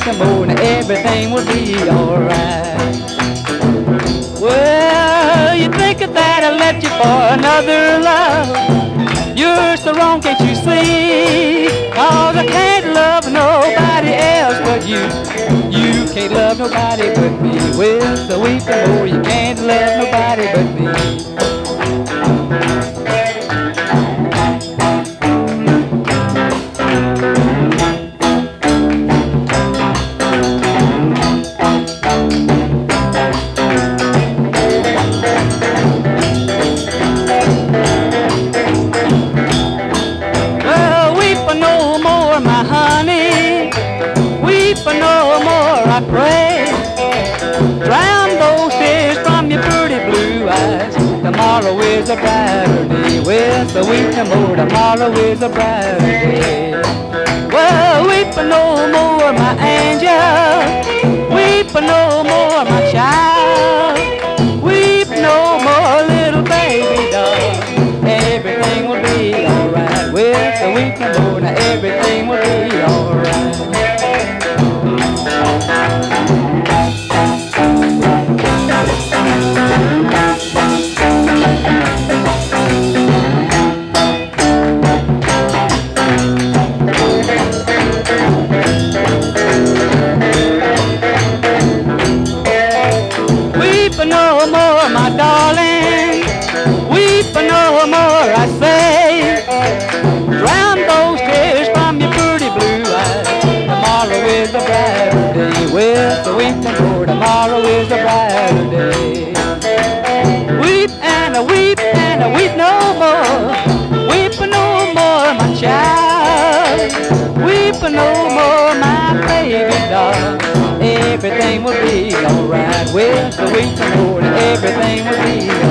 no more, and everything will be alright. Well, you think that I left you for another love. You're so wrong, can't you see? 'Cause I can't love nobody else but you. You can't love nobody but me. Well, so weep no more, you can't love nobody but me. No more, I pray. Drown those tears from your pretty blue eyes. Tomorrow is a brighter day. Well, so weep no more, tomorrow is a brighter day. Well, weep no more, my angel. Weep no more, my child. Weep no more, little baby doll. Everything will be alright. Well, so weep no more, now everything will be alright. Weep no more, my darling. Weep no more, I say. Drown those tears from your pretty blue eyes. Tomorrow is a brighter day. Well, so weep no more, tomorrow is a brighter day. Weep and a weep and a weep no more. Weep no more, my child. Weep no more, my baby doll. Everything will be alright. Well, so weep no more, everything will be alright.